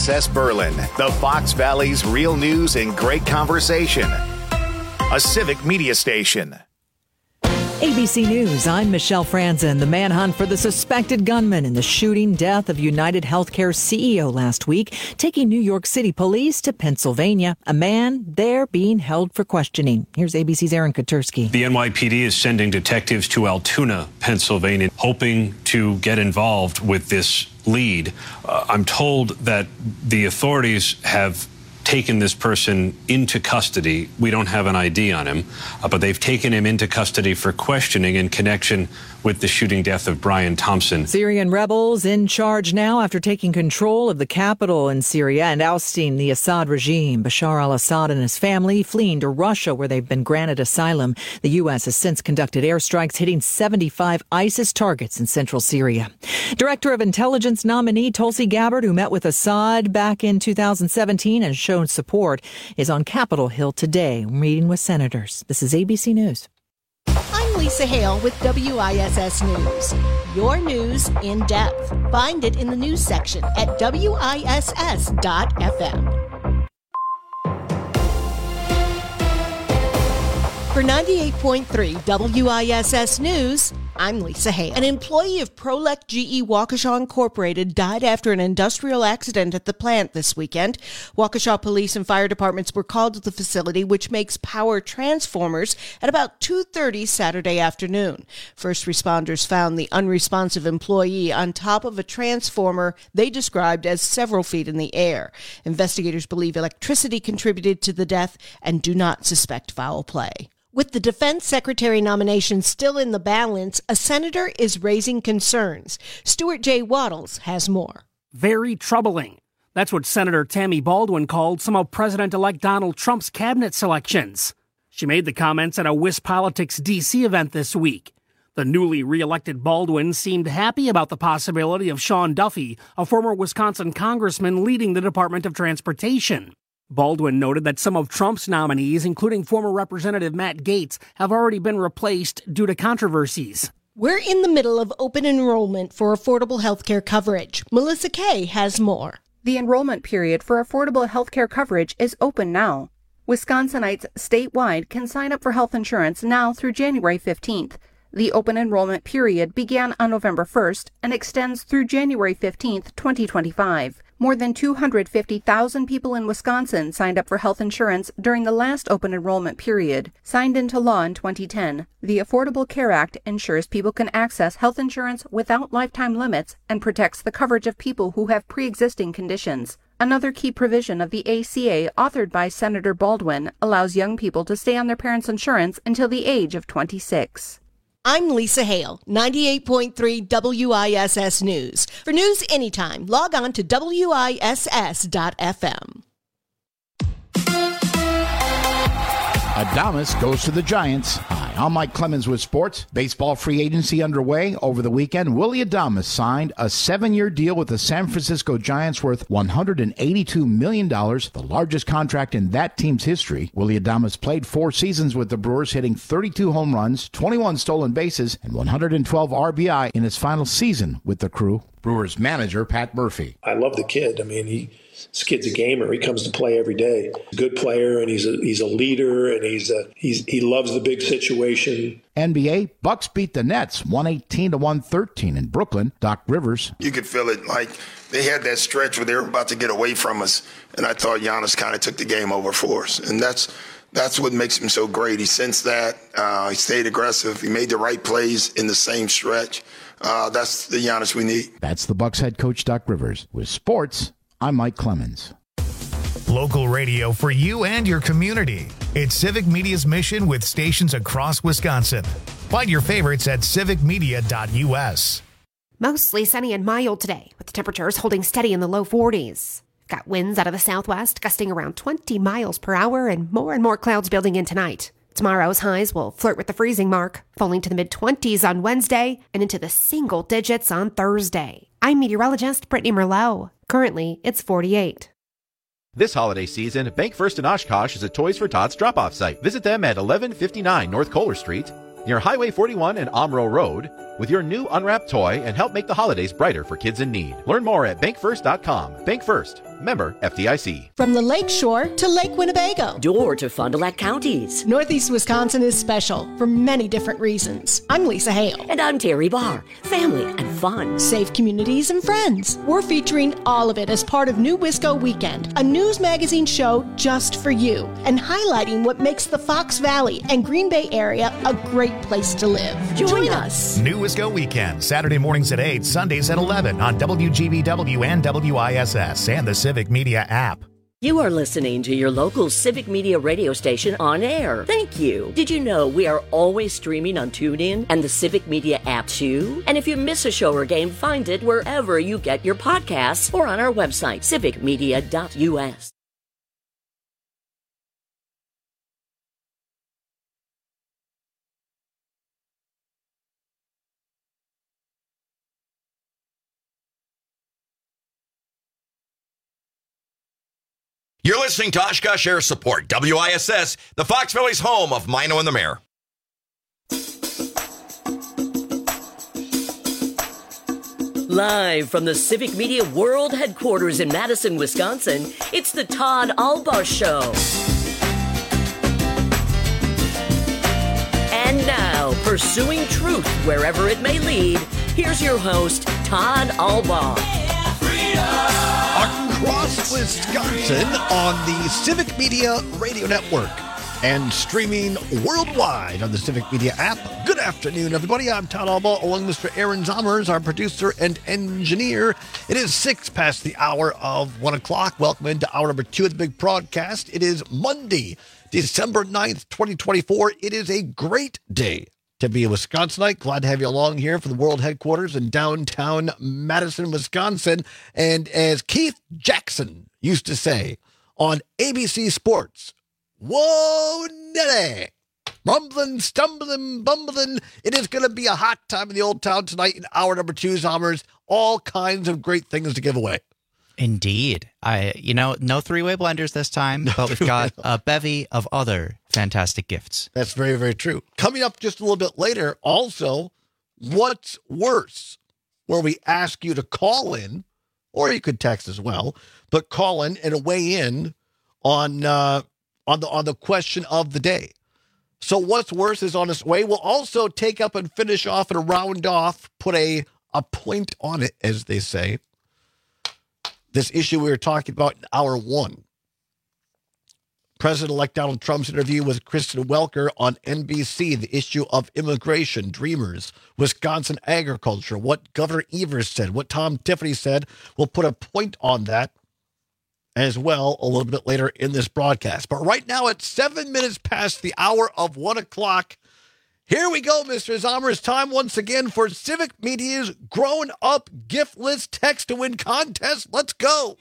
WISS Berlin, the Fox Valley's real news and great conversation. A civic media station. ABC News, I'm Michelle Franzen. The manhunt for the suspected gunman in the shooting death of United Healthcare CEO last week, taking New York City police to Pennsylvania. A man there being held for questioning. Here's ABC's Aaron Katersky. The NYPD is sending detectives to Altoona, Pennsylvania, hoping to get involved with this lead. I'm told that the authorities have taken this person into custody. We don't have an ID on him, but they've taken him into custody for questioning in connection with the shooting death of Brian Thompson. Syrian rebels in charge now after taking control of the capital in Syria and ousting the Assad regime. Bashar al-Assad and his family fleeing to Russia, where they've been granted asylum. The U.S. has since conducted airstrikes hitting 75 ISIS targets in central Syria. Director of Intelligence nominee Tulsi Gabbard, who met with Assad back in 2017 and shown support, is on Capitol Hill today, meeting with senators. This is ABC News. I'm Lisa Hale with WISS News. Your news in depth. Find it in the news section at WISS.FM. For 98.3 WISS News, I'm Lisa Hale. An employee of Prolec GE Waukesha Incorporated died after an industrial accident at the plant this weekend. Waukesha police and fire departments were called to the facility, which makes power transformers, at about 2:30 Saturday afternoon. First responders found the unresponsive employee on top of a transformer they described as several feet in the air. Investigators believe electricity contributed to the death and do not suspect foul play. With the defense secretary nomination still in the balance, a senator is raising concerns. Stuart J. Waddles has more. Very troubling. That's what Senator Tammy Baldwin called some of President-elect Donald Trump's cabinet selections. She made the comments at a WisPolitics D.C. event this week. The newly re-elected Baldwin seemed happy about the possibility of Sean Duffy, a former Wisconsin congressman, leading the Department of Transportation. Baldwin noted that some of Trump's nominees, including former Representative Matt Gaetz, have already been replaced due to controversies. We're in the middle of open enrollment for affordable health care coverage. Melissa Kay has more. The enrollment period for affordable health care coverage is open now. Wisconsinites statewide can sign up for health insurance now through January 15th. The open enrollment period began on November 1st and extends through January 15th, 2025. More than 250,000 people in Wisconsin signed up for health insurance during the last open enrollment period. Signed into law in 2010, the Affordable Care Act ensures people can access health insurance without lifetime limits and protects the coverage of people who have pre-existing conditions. Another key provision of the ACA, authored by Senator Baldwin, allows young people to stay on their parents' insurance until the age of 26. I'm Lisa Hale, 98.3 WISS News. For news anytime, log on to WISS.FM. Adames goes to the Giants. Hi, I'm Mike Clemens with sports. Baseball free agency underway. Over the weekend, Willy Adames signed a 7-year deal with the San Francisco Giants worth $182 million, the largest contract in that team's history. Willy Adames played 4 seasons with the Brewers, hitting 32 home runs, 21 stolen bases, and 112 RBI in his final season with the crew. Brewers manager Pat Murphy. I love the kid. I mean, this kid's a gamer. He comes to play every day. He's a good player, and he's a leader, and he loves the big situation. NBA, Bucks beat the Nets 118-113 in Brooklyn. Doc Rivers. You could feel it, like they had that stretch where they were about to get away from us, and I thought Giannis kind of took the game over for us, and that's what makes him so great. He sensed that. He stayed aggressive. He made the right plays in the same stretch. That's the Giannis we need. That's the Bucks head coach, Doc Rivers. With sports, I'm Mike Clemens. Local radio for you and your community. It's Civic Media's mission with stations across Wisconsin. Find your favorites at civicmedia.us. Mostly sunny and mild today, with the temperatures holding steady in the low 40s. Got winds out of the southwest gusting around 20 miles per hour and more clouds building in tonight. Tomorrow's highs will flirt with the freezing mark, falling to the mid-20s on Wednesday and into the single digits on Thursday. I'm meteorologist Brittany Merlot. Currently, it's 48. This holiday season, Bank First in Oshkosh is a Toys for Tots drop-off site. Visit them at 1159 North Kohler Street, near Highway 41 and Omro Road, with your new unwrapped toy and help make the holidays brighter for kids in need. Learn more at bankfirst.com. Bank First, Member FDIC. From the Lake Shore to Lake Winnebago. Door to Fond du Lac counties. Northeast Wisconsin is special for many different reasons. I'm Lisa Hale. And I'm Terry Barr. Family and fun. Safe communities and friends. We're featuring all of it as part of New Wisco Weekend, a news magazine show just for you, and highlighting what makes the Fox Valley and Green Bay area a great place to live. Join us. New Wisco Weekend, Saturday mornings at 8, Sundays at 11 on WGBW and WISS and the Civic Media app. You are listening to your local Civic Media radio station on air. Thank you. Did you know we are always streaming on TuneIn and the Civic Media app too? And if you miss a show or game, find it wherever you get your podcasts or on our website, civicmedia.us. You're listening to Oshkosh Air Support, WISS, the Fox Valley's home of Mino and the Mayor. Live from the Civic Media World Headquarters in Madison, Wisconsin, it's the Todd Albaugh Show. And now, pursuing truth wherever it may lead, here's your host, Todd Albaugh. Across Wisconsin on the Civic Media Radio Network and streaming worldwide on the Civic Media app. Good afternoon, everybody. I'm Todd Albaugh, along with Mr. Aaron Zommers, our producer and engineer. It is 6 past the hour of 1 o'clock. Welcome into hour number 2 of the big broadcast. It is Monday, December 9th, 2024. It is a great day to be a Wisconsinite. Glad to have you along here for the world headquarters in downtown Madison, Wisconsin. And as Keith Jackson used to say on ABC Sports, whoa, Nelly, rumbling, stumbling, bumbling. It is going to be a hot time in the old town tonight in hour number 2, Zommers. All kinds of great things to give away. Indeed. No three-way blenders this time, but we've got a bevy of other fantastic gifts. That's very, very true. Coming up just a little bit later, also, What's Worse, where we ask you to call in, or you could text as well, but call in and weigh in on the question of the day. So What's Worse is on its way. We'll also take up and finish off and round off, put a point on it, as they say, this issue we were talking about in hour 1. President-elect Donald Trump's interview with Kristen Welker on NBC, the issue of immigration, Dreamers, Wisconsin agriculture, what Governor Evers said, what Tom Tiffany said. We'll put a point on that as well a little bit later in this broadcast. But right now, it's 7 minutes past the hour of 1 o'clock. Here we go, Mr. Zommers. Time once again for Civic Media's Grown Up Gift List Text to Win contest. Let's go.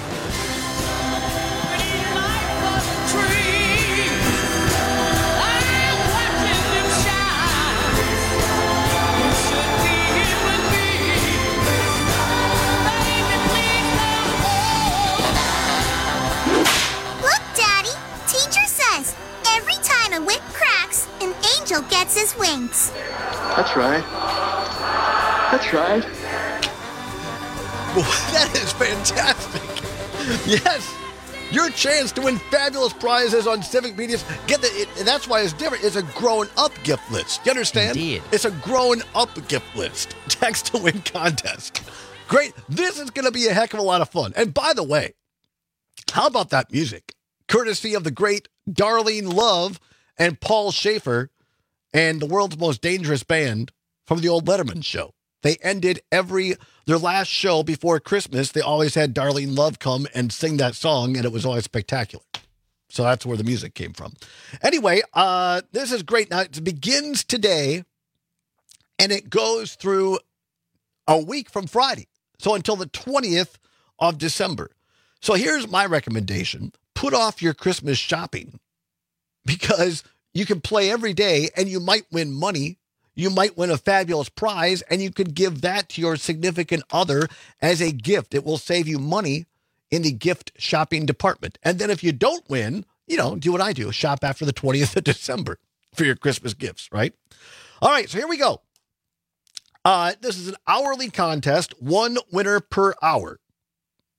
A whip cracks, an angel gets his wings. That's right. That's right. Well, that is fantastic. Yes. Your chance to win fabulous prizes on Civic Media's. That's why it's different. It's a grown-up gift list. You understand? Indeed. It's a grown-up gift list. Text to win contest. Great. This is going to be a heck of a lot of fun. And by the way, how about that music? Courtesy of the great Darlene Love and Paul Schaefer and the world's most dangerous band from the old Letterman show. They ended their last show before Christmas. They always had Darlene Love come and sing that song, and it was always spectacular. So that's where the music came from. Anyway, this is great. Now, it begins today, and it goes through a week from Friday. So until the 20th of December. So here's my recommendation. Put off your Christmas shopping, because you can play every day and you might win money. You might win a fabulous prize, and you could give that to your significant other as a gift. It will save you money in the gift shopping department. And then if you don't win, do what I do. Shop after the 20th of December for your Christmas gifts, right? All right, so here we go. This is an hourly contest, one winner per hour.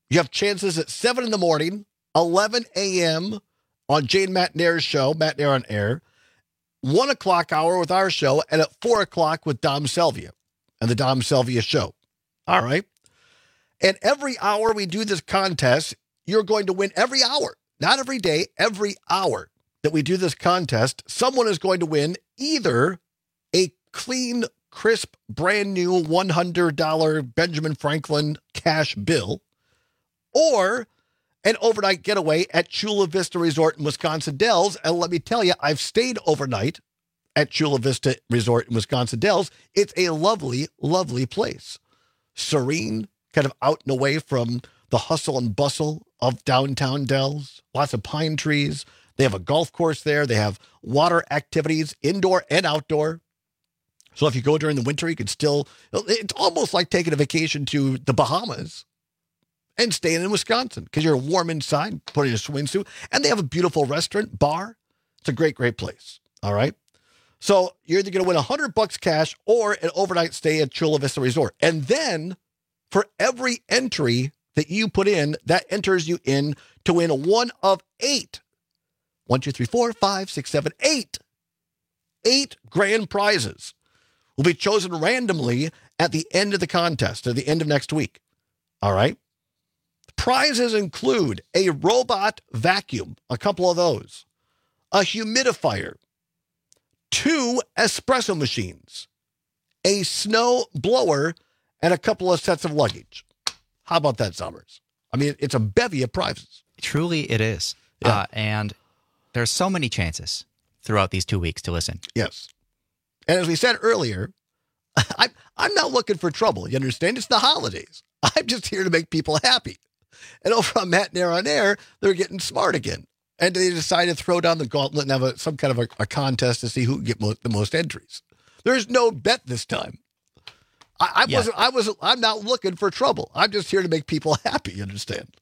You have chances at 7 in the morning, 11 a.m. on Jane Matt Nair's show, Matt Nair on Air, 1 o'clock hour with our show, and at 4 o'clock with Dom Selvia and the Dom Selvia Show. All right? And every hour we do this contest, you're going to win every hour. Not every day, every hour that we do this contest, someone is going to win either a clean, crisp, brand new $100 Benjamin Franklin cash bill or an overnight getaway at Chula Vista Resort in Wisconsin Dells. And let me tell you, I've stayed overnight at Chula Vista Resort in Wisconsin Dells. It's a lovely, lovely place. Serene, kind of out and away from the hustle and bustle of downtown Dells. Lots of pine trees. They have a golf course there. They have water activities, indoor and outdoor. So if you go during the winter, you can still, it's almost like taking a vacation to the Bahamas and staying in Wisconsin because you're warm inside, putting a swimsuit. And they have a beautiful restaurant, bar. It's a great, great place. All right. So you're either going to win $100 cash or an overnight stay at Chula Vista Resort. And then for every entry that you put in, that enters you in to win one of 8. 1, 2, 3, 4, 5, 6, 7, 8. 8 grand prizes will be chosen randomly at the end of the contest, at the end of next week. All right. Prizes include a robot vacuum, a couple of those, a humidifier, 2 espresso machines, a snow blower, and a couple of sets of luggage. How about that, Summers? I mean, it's a bevy of prizes. Truly it is. Yeah. And there's so many chances throughout these 2 weeks to listen. Yes. And as we said earlier, I'm not looking for trouble. You understand? It's the holidays. I'm just here to make people happy. And over on Matt Nair on Air, they're getting smart again. And they decided to throw down the gauntlet and have some kind of a contest to see who can get the most entries. There's no bet this time. I'm not looking for trouble. I'm just here to make people happy. You understand?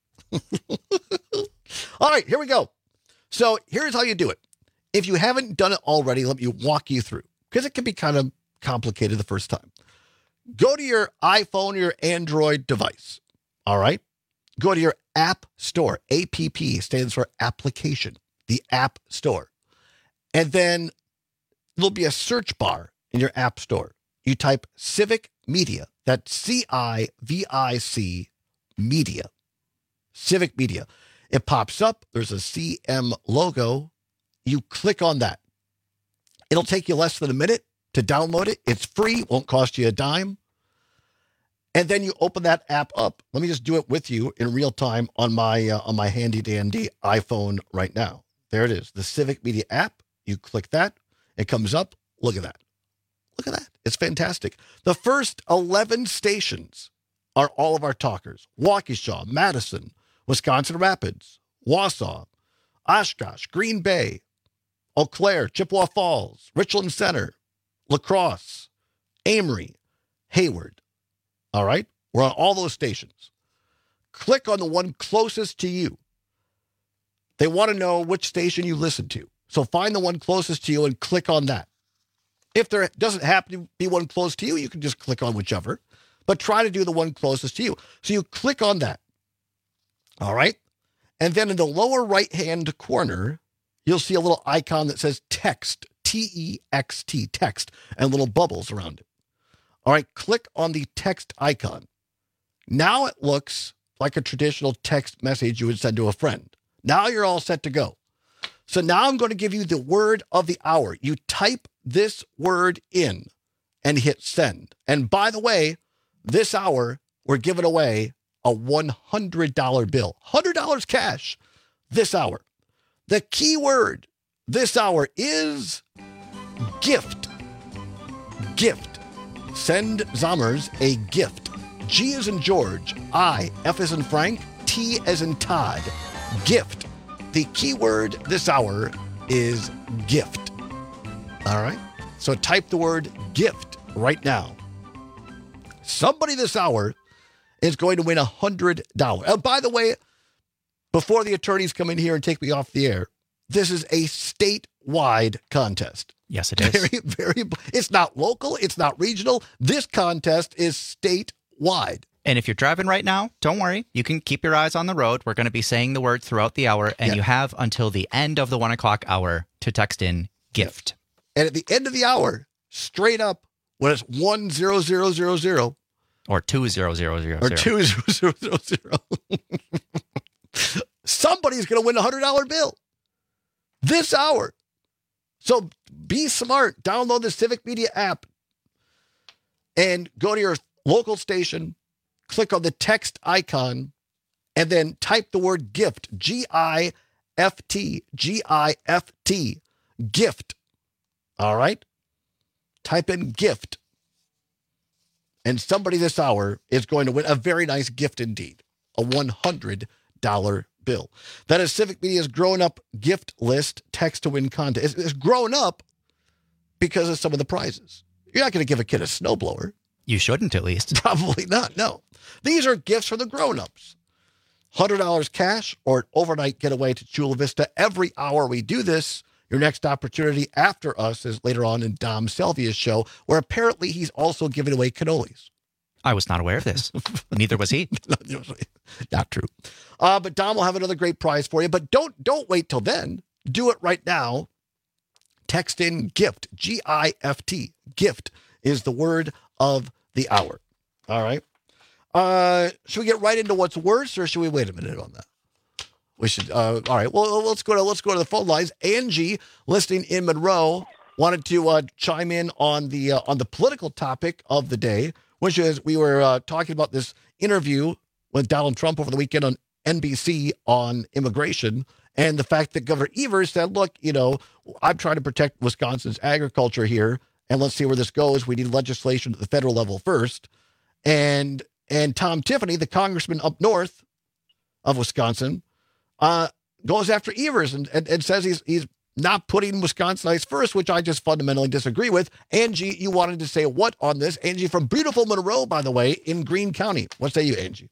All right, here we go. So here's how you do it. If you haven't done it already, let me walk you through because it can be kind of complicated the first time. Go to your iPhone or your Android device. All right. Go to your App Store. APP stands for application, the App Store. And then there'll be a search bar in your App Store. You type Civic Media. That's C-I-V-I-C Media. Civic Media. It pops up. There's a CM logo. You click on that. It'll take you less than a minute to download it. It's free. Won't cost you a dime. And then you open that app up. Let me just do it with you in real time on my handy dandy iPhone right now. There it is, the Civic Media app. You click that. It comes up. Look at that. Look at that. It's fantastic. The first 11 stations are all of our talkers. Waukesha, Madison, Wisconsin Rapids, Wausau, Oshkosh, Green Bay, Eau Claire, Chippewa Falls, Richland Center, La Crosse, Amory, Hayward. All right? We're on all those stations. Click on the one closest to you. They want to know which station you listen to. So find the one closest to you and click on that. If there doesn't happen to be one close to you, you can just click on whichever. But try to do the one closest to you. So you click on that. All right? And then in the lower right-hand corner, you'll see a little icon that says text, T-E-X-T, text, and little bubbles around it. All right, click on the text icon. Now it looks like a traditional text message you would send to a friend. Now you're all set to go. So now I'm going to give you the word of the hour. You type this word in and hit send. And by the way, this hour, we're giving away a $100 bill. $100 cash this hour. The key word this hour is gift. Gift. Send Zommers a gift. G as in George, I, F as in Frank, T as in Todd. Gift. The key word this hour is gift. All right? So type the word gift right now. Somebody this hour is going to win $100. And by the way, before the attorneys come in here and take me off the air, this is a statewide contest. Yes, it is. It's not local. It's not regional. This contest is statewide. And if you're driving right now, don't worry. You can keep your eyes on the road. We're going to be saying the word throughout the hour, and you have until the end of the 1 o'clock hour to text in gift. And at the end of the hour, straight up, when it's 10000 or 20000 or 20000, somebody's going to win a $100 bill this hour. So be smart. Download the Civic Media app and go to your local station, click on the text icon, and then type the word gift, G-I-F-T, G-I-F-T, gift. All right? Type in gift. And somebody this hour is going to win a very nice gift indeed, a $100 bill. That is Civic Media's Grown Up Gift List Text to Win contest. It's grown up because of some of the prizes. You're not going to give a kid a snowblower. You shouldn't, at least. Probably not, no. These are gifts for the grown-ups. $100 cash or an overnight getaway to Chula Vista. Every hour we do this, your next opportunity after us is later on in Dom Selvia's show, where apparently he's also giving away cannolis. I was not aware of this. Neither was he. Not true. But Dom will have another great prize for you. But don't wait till then. Do it right now. Text in GIFT, G-I-F-T. GIFT is the word of the hour. All right. Should we get right into what's worse, or should we wait a minute on that? We should. All right. Well, let's go to the phone lines. Angie, listening in Monroe, wanted to chime in on the political topic of the day, which is we were talking about this interview with Donald Trump over the weekend on NBC on immigration, and the fact that Governor Evers said, look, I'm trying to protect Wisconsin's agriculture here, and let's see where this goes. We need legislation at the federal level first. And Tom Tiffany, the congressman up north of Wisconsin, goes after Evers and says he's not putting Wisconsinites first, which I just fundamentally disagree with. Angie, you wanted to say what on this? Angie from beautiful Monroe, by the way, in Greene County. What say you, Angie?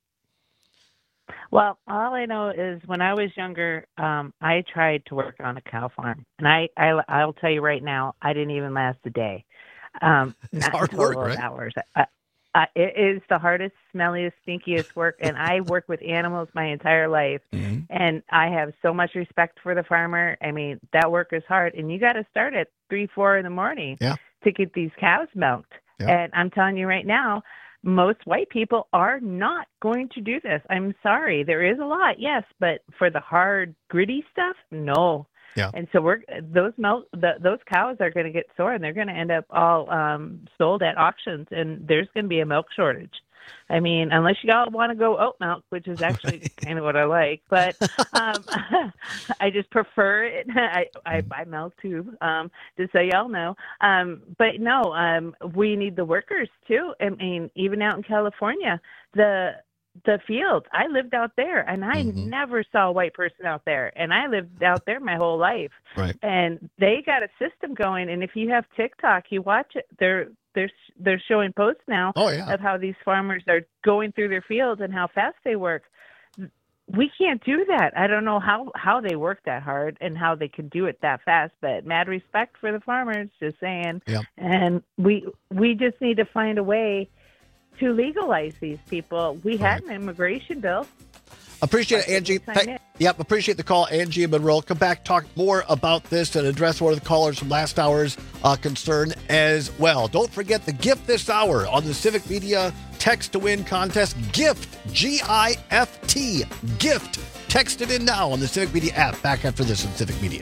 Well, all I know is when I was younger, I tried to work on a cow farm. And I'll tell you right now, I didn't even last a day. It's hard work, right? Hours. It is the hardest, smelliest, stinkiest work. And I work with animals my entire life. Mm-hmm. And I have so much respect for the farmer. I mean, that work is hard. And you got to start at 3-4 in the morning to get these cows milked. Yeah. And I'm telling you right now, most white people are not going to do this. I'm sorry. There is a lot, yes, but for the hard, gritty stuff, no. Yeah. And so those cows are going to get sore, and they're going to end up all sold at auctions, and there's going to be a milk shortage. I mean, unless you all want to go oat milk, which is actually kind of what I like, but I just prefer it. I buy milk too, just so y'all know. But no, we need the workers too. I mean, even out in California, the field, I lived out there, and I never saw a white person out there, and I lived out there my whole life. Right. And they got a system going, and if you have TikTok, you watch it. They're showing posts now of how these farmers are going through their fields and how fast they work. We can't do that. I don't know how they work that hard and how they can do it that fast, but mad respect for the farmers, just saying. Yep. And we just need to find a way to legalize these people. We had an immigration bill. Appreciate it, Angie. Yep, appreciate the call, Angie and Monroe. Come back, talk more about this, and address one of the callers from last hour's concern as well. Don't forget the gift this hour on the Civic Media Text to Win contest. GIFT, G-I-F-T, GIFT. Text it in now on the Civic Media app. Back after this on Civic Media.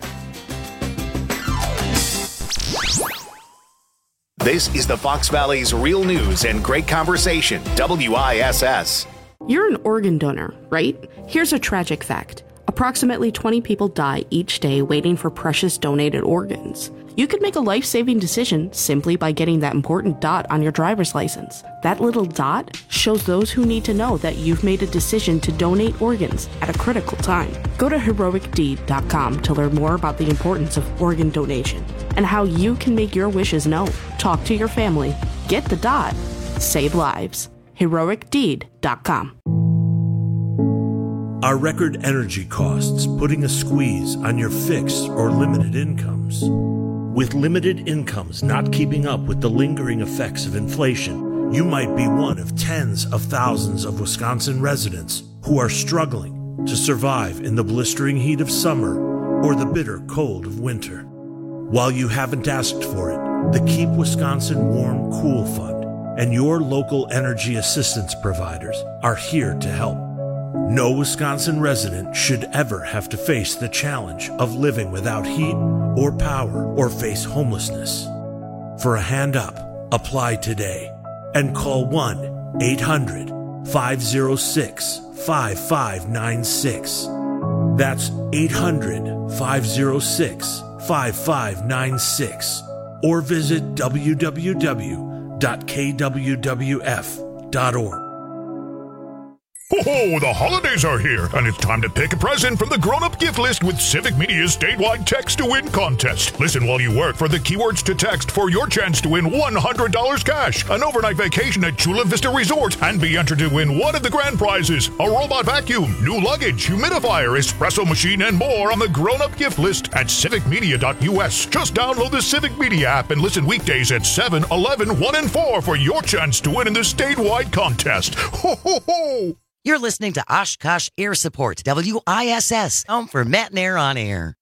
This is the Fox Valley's real news and great conversation, WISS. You're an organ donor, right? Here's a tragic fact. Approximately 20 people die each day waiting for precious donated organs. You could make a life-saving decision simply by getting that important dot on your driver's license. That little dot shows those who need to know that you've made a decision to donate organs at a critical time. Go to heroicdeed.com to learn more about the importance of organ donation and how you can make your wishes known. Talk to your family. Get the dot. Save lives. heroicdeed.com. Are record energy costs putting a squeeze on your fixed or limited incomes? With limited incomes not keeping up with the lingering effects of inflation, You might be one of tens of thousands of Wisconsin residents who are struggling to survive in the blistering heat of summer or the bitter cold of winter. While you haven't asked for it, the Keep Wisconsin Warm Cool Fund and your local energy assistance providers are here to help. No Wisconsin resident should ever have to face the challenge of living without heat or power or face homelessness. For a hand up, apply today and call 1-800-506-5596. That's 800-506-5596. Or visit www.kwwf.org. Ho-ho, the holidays are here, and it's time to pick a present from the grown-up gift list with Civic Media's statewide text-to-win contest. Listen while you work for the keywords to text for your chance to win $100 cash, an overnight vacation at Chula Vista Resort, and be entered to win one of the grand prizes, a robot vacuum, new luggage, humidifier, espresso machine, and more on the grown-up gift list at civicmedia.us. Just download the Civic Media app and listen weekdays at 7, 11, 1, and 4 for your chance to win in the statewide contest. Ho-ho-ho! You're listening to Oshkosh Air Support, WISS, home for Matt and Air on Air.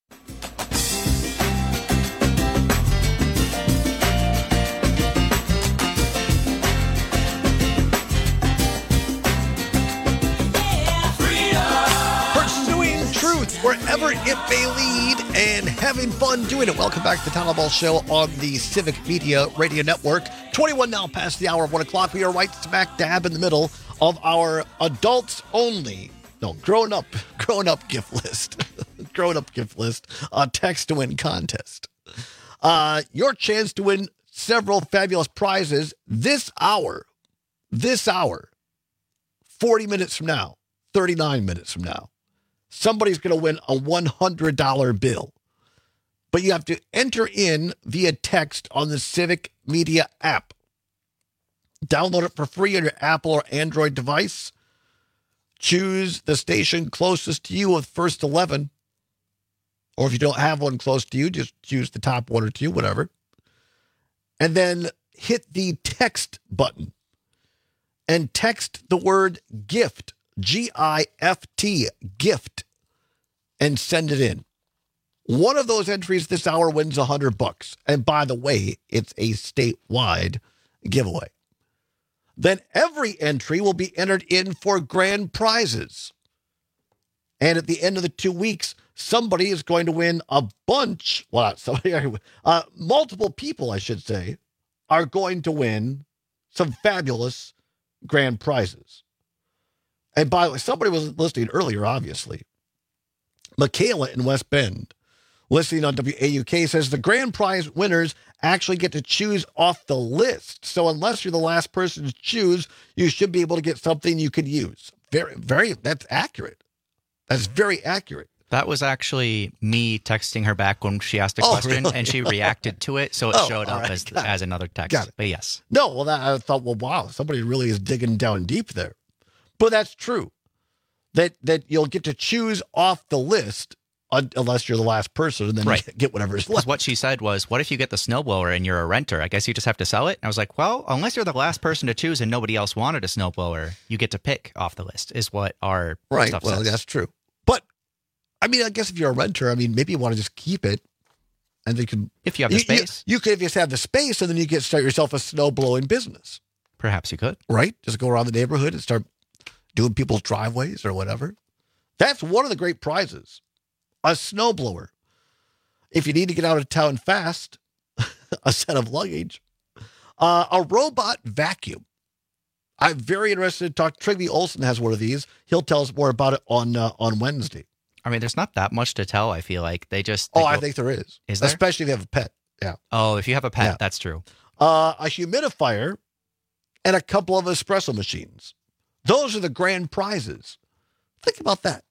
Pursuing truth wherever it may lead and having fun doing it. Welcome back to the Town Hall Show on the Civic Media Radio Network. 21 now past the hour of 1 o'clock. We are right smack dab in the middle of our adults only, grown up gift list, text to win contest. Your chance to win several fabulous prizes this hour, 40 minutes from now, 39 minutes from now. Somebody's going to win a $100 bill, but you have to enter in via text on the Civic Media app. Download it for free on your Apple or Android device. Choose the station closest to you with first 11. Or if you don't have one close to you, just choose the top one or two, whatever. And then hit the text button. And text the word GIFT, G-I-F-T, GIFT, and send it in. One of those entries this hour wins $100. And by the way, it's a statewide giveaway. Then every entry will be entered in for grand prizes. And at the end of the 2 weeks, somebody is going to win a bunch. Well, not somebody, multiple people, I should say, are going to win some fabulous grand prizes. And by the way, somebody was listening earlier, obviously. Michaela in West Bend, listening on WAUK, says the grand prize winners actually get to choose off the list. So unless you're the last person to choose, you should be able to get something you could use. That's accurate. That's very accurate. That was actually me texting her back when she asked a question, really? And she reacted to it, so it showed up as another text. Got it. But yes. No, well, I thought, well, wow, somebody really is digging down deep there. But that's true. That you'll get to choose off the list unless you're the last person, and then you get whatever's left. What she said was, what if you get the snowblower and you're a renter? I guess you just have to sell it? And I was like, well, unless you're the last person to choose and nobody else wanted a snowblower, you get to pick off the list, is what our stuff says. That's true. But, I mean, I guess if you're a renter, I mean, maybe you want to just keep it, and they can... If you have the space. You could just have the space, and then you could start yourself a snowblowing business. Perhaps you could. Right? Just go around the neighborhood and start doing people's driveways or whatever. That's one of the great prizes. A snowblower. If you need to get out of town fast, a set of luggage. A robot vacuum. I'm very interested to talk. Trygve Olsen has one of these. He'll tell us more about it on Wednesday. I mean, there's not that much to tell, I feel like. I think there is. Is there? Especially if you have a pet. Yeah. Oh, if you have a pet, that's true. A humidifier and a couple of espresso machines. Those are the grand prizes. Think about that.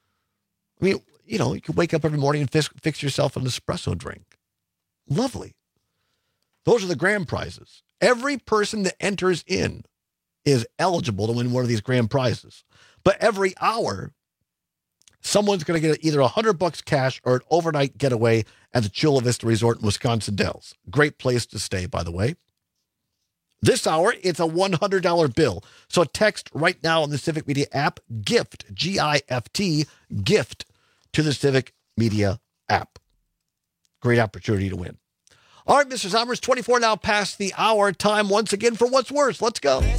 I mean, you can wake up every morning and fix yourself an espresso drink. Lovely. Those are the grand prizes. Every person that enters in is eligible to win one of these grand prizes. But every hour, someone's going to get either $100 cash or an overnight getaway at the Chula Vista Resort in Wisconsin Dells. Great place to stay, by the way. This hour, it's a $100 bill. So text right now on the Civic Media app, GIFT, G-I-F-T, GIFT to the Civic Media app. Great opportunity to win. All right, Mr. Zommers, 24 now past the hour. Time once again for What's Worse. Let's go. Then,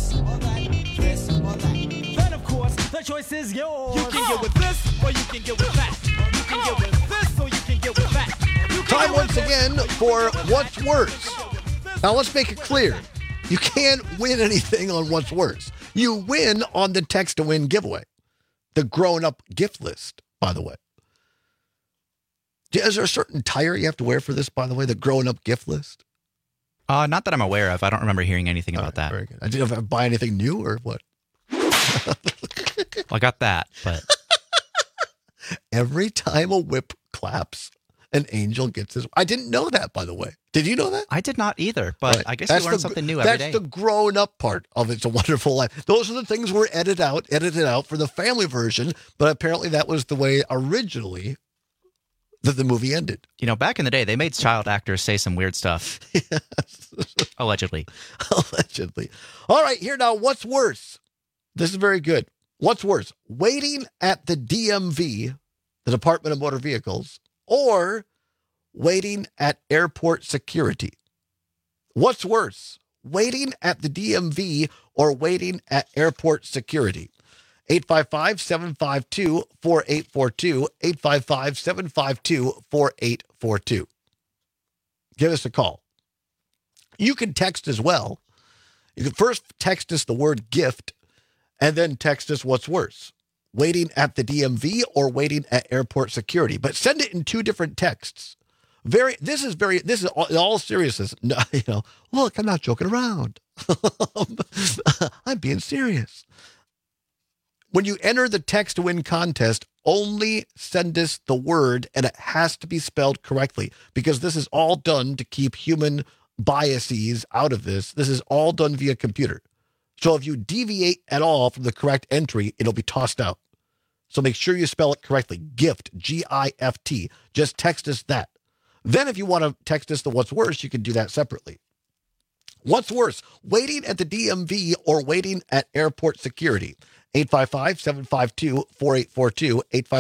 of course, the choice is yours. You can get with this or you can get with that. You can get with this or you can get with that. Time once again for What's Worse. Now, let's make it clear. You can't win anything on What's Worse. You win on the Text to Win giveaway. The grown-up gift list, by the way. Is there a certain tire you have to wear for this, by the way, the grown-up gift list? Not that I'm aware of. I don't remember hearing anything about that. Very good. I didn't buy anything new or what? Well, I got that, but... Every time a whip claps, an angel gets his... I didn't know that, by the way. Did you know that? I did not either, but I guess you learn something new every day. That's the grown-up part of It's a Wonderful Life. Those are the things were edited out for the family version, but apparently that was the way originally that the movie ended. You know, back in the day, they made child actors say some weird stuff. Yes. Allegedly. Allegedly. All right, here now, what's worse? This is very good. What's worse? Waiting at the DMV, the Department of Motor Vehicles, or waiting at airport security? What's worse? Waiting at the DMV or waiting at airport security? 855-752-4842, 855-752-4842. Give us a call. You can text as well. You can first text us the word gift and then text us what's worse, waiting at the DMV or waiting at airport security. But send it in two different texts. This is in all seriousness. No, look, I'm not joking around. I'm being serious. When you enter the Text to Win contest, only send us the word, and it has to be spelled correctly, because this is all done to keep human biases out of this. This is all done via computer. So if you deviate at all from the correct entry, it'll be tossed out. So make sure you spell it correctly. GIFT, G-I-F-T. Just text us that. Then if you want to text us the what's worse, you can do that separately. What's worse, waiting at the DMV or waiting at airport security? 855-752-4842,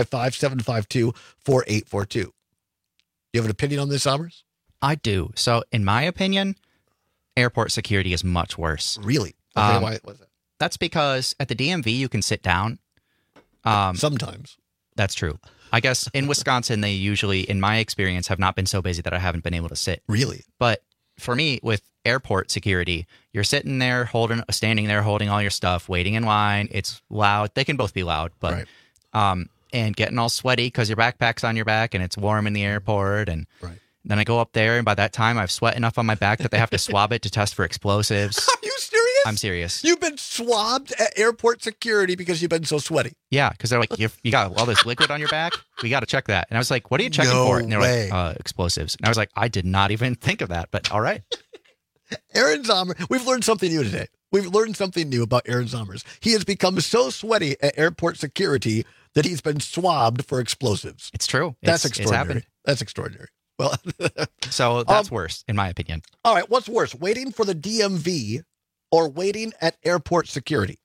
855-752-4842. You have an opinion on this, Sommers? I do. So in my opinion, airport security is much worse. Really? Okay, why was that? That's because at the DMV, you can sit down. Sometimes. That's true. I guess in Wisconsin, they usually, in my experience, have not been so busy that I haven't been able to sit. Really? But for me, with airport security, you're sitting there, standing there, holding all your stuff, waiting in line. It's loud. They can both be loud, but and getting all sweaty because your backpack's on your back and it's warm in the airport. And then I go up there, and by that time, I've sweat enough on my back that they have to swab it to test for explosives. Are you serious? I'm serious. You've been swabbed at airport security because you've been so sweaty. Yeah, because they're like, you got all this liquid on your back. We got to check that. And I was like, what are you checking for? And they're like, explosives. And I was like, I did not even think of that, but all right. Aaron Zommers, we've learned something new today. We've learned something new about Aaron Zommers. He has become so sweaty at airport security that he's been swabbed for explosives. It's true. That's extraordinary. That's extraordinary. Well, so that's worse, in my opinion. All right, what's worse, waiting for the DMV or waiting at airport security?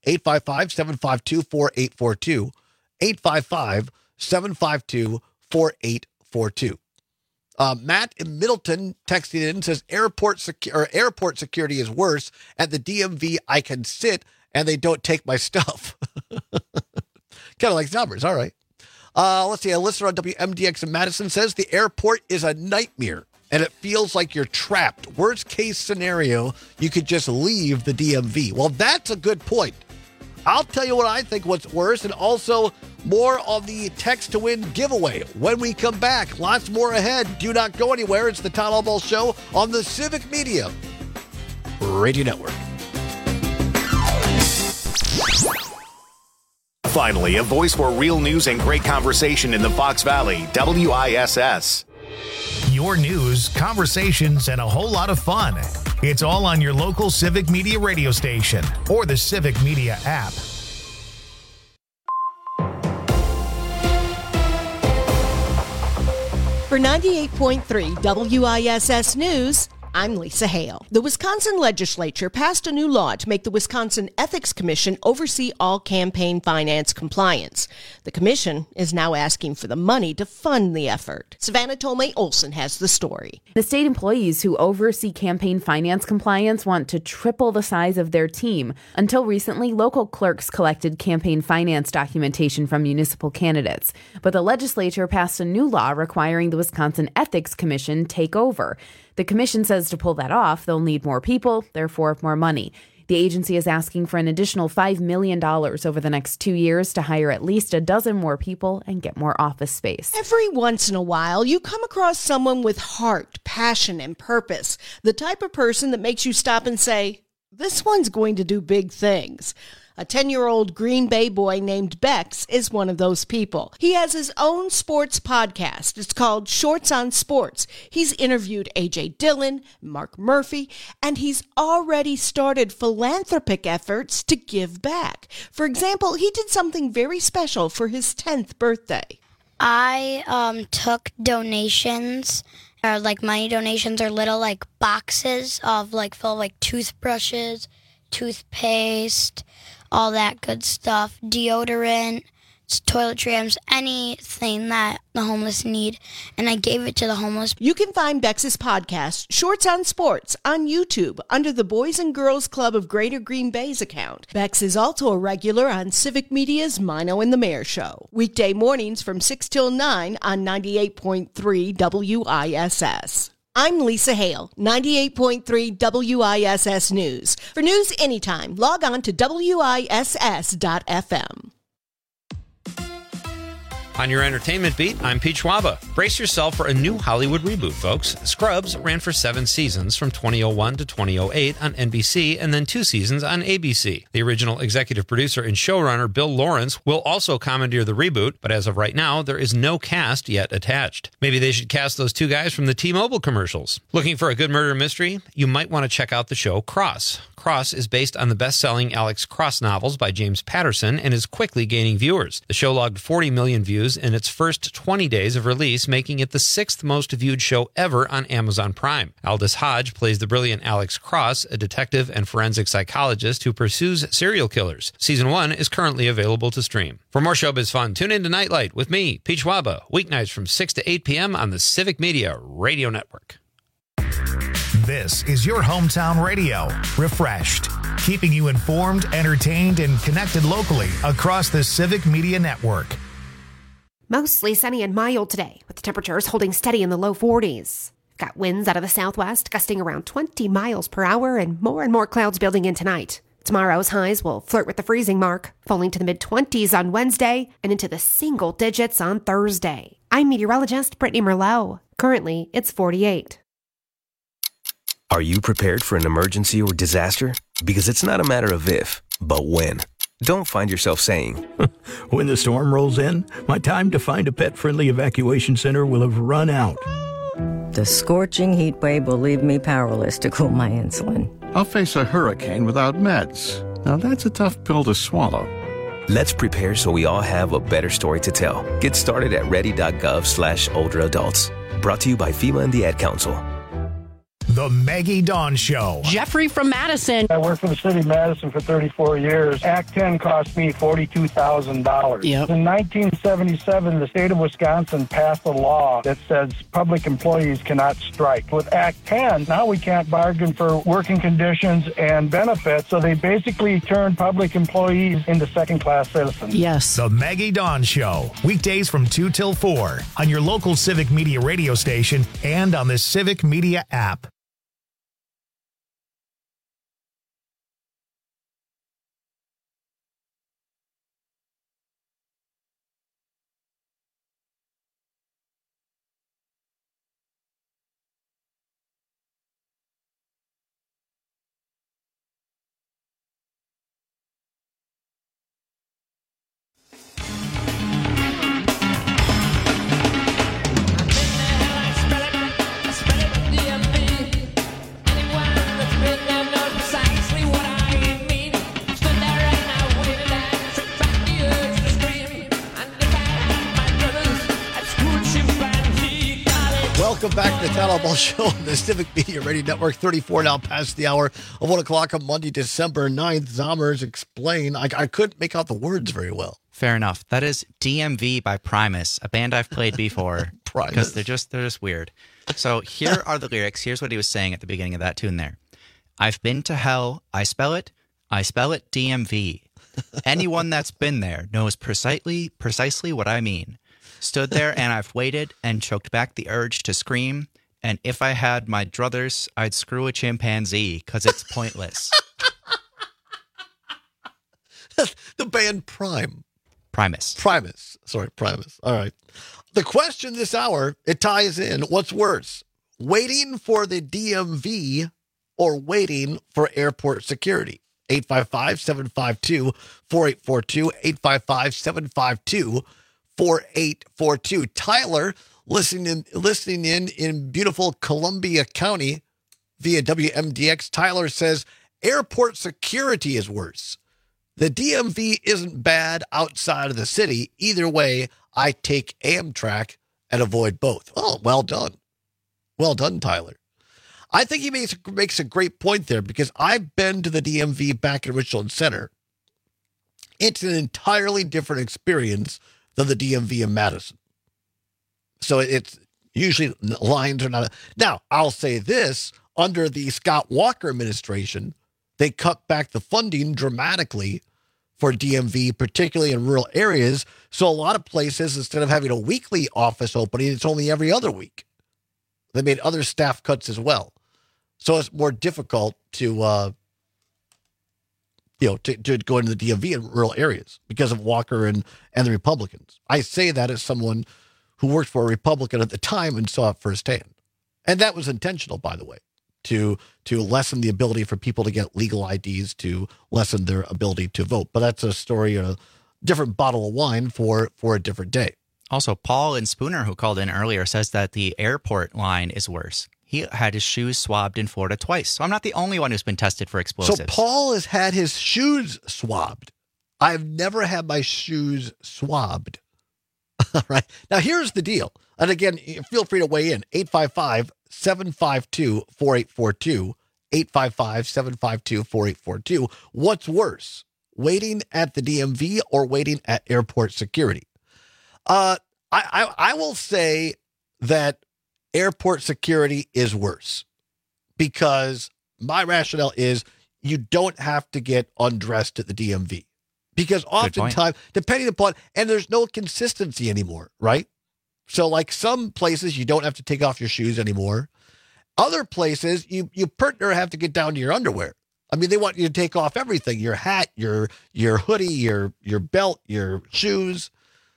855-752-4842, 855-752-4842. Matt in Middleton texting in says airport security is worse. At the DMV, I can sit and they don't take my stuff. Kind of like Zommers. All right. Let's see. A listener on WMDX in Madison says the airport is a nightmare and it feels like you're trapped. Worst case scenario, you could just leave the DMV. Well, that's a good point. I'll tell you what I think what's worse, and also more on the Text to Win giveaway when we come back. Lots more ahead. Do not go anywhere. It's the Todd Albaugh Show on the Civic Media Radio Network. Finally, a voice for real news and great conversation in the Fox Valley, WISS. Your news, conversations, and a whole lot of fun. It's all on your local Civic Media radio station or the Civic Media app. For 98.3 WISS News, I'm Lisa Hale. The Wisconsin legislature passed a new law to make the Wisconsin Ethics Commission oversee all campaign finance compliance. The commission is now asking for the money to fund the effort. Savannah Tomei Olson has the story. The state employees who oversee campaign finance compliance want to triple the size of their team. Until recently, local clerks collected campaign finance documentation from municipal candidates. But the legislature passed a new law requiring the Wisconsin Ethics Commission take over. The commission says to pull that off, they'll need more people, therefore more money. The agency is asking for an additional $5 million over the next 2 years to hire at least a dozen more people and get more office space. Every once in a while, you come across someone with heart, passion, and purpose. The type of person that makes you stop and say, this one's going to do big things. A 10-year-old Green Bay boy named Bex is one of those people. He has his own sports podcast. It's called Shorts on Sports. He's interviewed A.J. Dillon, Mark Murphy, and he's already started philanthropic efforts to give back. For example, he did something very special for his 10th birthday. I took donations, or like money donations, or little like boxes of like full of like toothbrushes, toothpaste, all that good stuff, deodorant, toiletries, anything that the homeless need, and I gave it to the homeless. You can find Bex's podcast, Shorts on Sports, on YouTube under the Boys and Girls Club of Greater Green Bay's account. Bex is also a regular on Civic Media's Mino and the Mayor Show. Weekday mornings from 6 till 9 on 98.3 WISS. I'm Lisa Hale, 98.3 WISS News. For news anytime, log on to WISS.FM. On your entertainment beat, I'm Pete Schwaba. Brace yourself for a new Hollywood reboot, folks. Scrubs ran for 7 seasons from 2001 to 2008 on NBC and then 2 seasons on ABC. The original executive producer and showrunner Bill Lawrence will also commandeer the reboot, but as of right now, there is no cast yet attached. Maybe they should cast those 2 guys from the T-Mobile commercials. Looking for a good murder mystery? You might want to check out the show Cross. Cross is based on the best-selling Alex Cross novels by James Patterson and is quickly gaining viewers. The show logged 40 million views in its first 20 days of release, making it the 6th most viewed show ever on Amazon Prime. Aldous Hodge plays the brilliant Alex Cross, a detective and forensic psychologist who pursues serial killers. Season 1 is currently available to stream. For more showbiz fun, tune in to Nightlight with me, Pete Schwaba, weeknights from 6 to 8 p.m. on the Civic Media Radio Network. This is your hometown radio, refreshed, keeping you informed, entertained, and connected locally across the Civic Media Network. Mostly sunny and mild today, with temperatures holding steady in the low 40s. Got winds out of the southwest gusting around 20 miles per hour and more clouds building in tonight. Tomorrow's highs will flirt with the freezing mark, falling to the mid-20s on Wednesday and into the single digits on Thursday. I'm meteorologist Brittany Merlot. Currently, it's 48. Are you prepared for an emergency or disaster? Because it's not a matter of if, but when. Don't find yourself saying, when the storm rolls in, my time to find a pet-friendly evacuation center will have run out. The scorching heat wave will leave me powerless to cool my insulin. I'll face a hurricane without meds. Now that's a tough pill to swallow. Let's prepare so we all have a better story to tell. Get started at ready.gov/older adults. Brought to you by FEMA and the Ad Council. The Maggie Dawn Show. Jeffrey from Madison. I worked for the city of Madison for 34 years. Act 10 cost me $42,000. Yep. In 1977, the state of Wisconsin passed a law that says public employees cannot strike. With Act 10, now we can't bargain for working conditions and benefits, so they basically turned public employees into second-class citizens. Yes. The Maggie Dawn Show. Weekdays from 2 till 4 on your local Civic Media radio station and on the Civic Media app. Welcome back to the Town Hall Ball Show on the Civic Media Radio Network. 34 now past the hour of 1 o'clock on Monday, December 9th. Zommers Explain. I couldn't make out the words very well. Fair enough. That is DMV by Primus, a band I've played before. Because they're just weird. So here are the lyrics. Here's what he was saying at the beginning of that tune there. I've been to hell. I spell it DMV. Anyone that's been there knows precisely what I mean. Stood there and I've waited and choked back the urge to scream. And if I had my druthers, I'd screw a chimpanzee because it's pointless. The band Primus. Sorry, Primus. All right. The question this hour, it ties in. What's worse, waiting for the DMV or waiting for airport security? 855-752-4842, 855-752-4842. Tyler, listening in beautiful Columbia County via WMDX. Tyler says airport security is worse. The DMV isn't bad outside of the city. Either way, I take Amtrak and avoid both. Oh, well done. Well done, Tyler. I think he makes a great point there because I've been to the DMV back in Richland Center. It's an entirely different experience than the DMV in Madison. So it's usually lines are not. Now, I'll say this, under the Scott Walker administration, they cut back the funding dramatically for DMV, particularly in rural areas. So a lot of places, instead of having a weekly office opening, it's only every other week. They made other staff cuts as well. So it's more difficult to go into the DMV in rural areas because of Walker and the Republicans. I say that as someone who worked for a Republican at the time and saw it firsthand. And that was intentional, by the way, to lessen the ability for people to get legal IDs, to lessen their ability to vote. But that's a story, a different bottle of wine for a different day. Also, Paul in Spooner, who called in earlier, says that the airport line is worse. He had his shoes swabbed in Florida twice. So I'm not the only one who's been tested for explosives. So Paul has had his shoes swabbed. I've never had my shoes swabbed. All right. Now, here's the deal. And again, feel free to weigh in. 855-752-4842. 855-752-4842. What's worse, waiting at the DMV or waiting at airport security? I will say that airport security is worse because my rationale is you don't have to get undressed at the DMV because oftentimes, depending upon, and there's no consistency anymore, right? So like some places you don't have to take off your shoes anymore. Other places you partner have to get down to your underwear. I mean, they want you to take off everything, your hat, your hoodie, your belt, your shoes,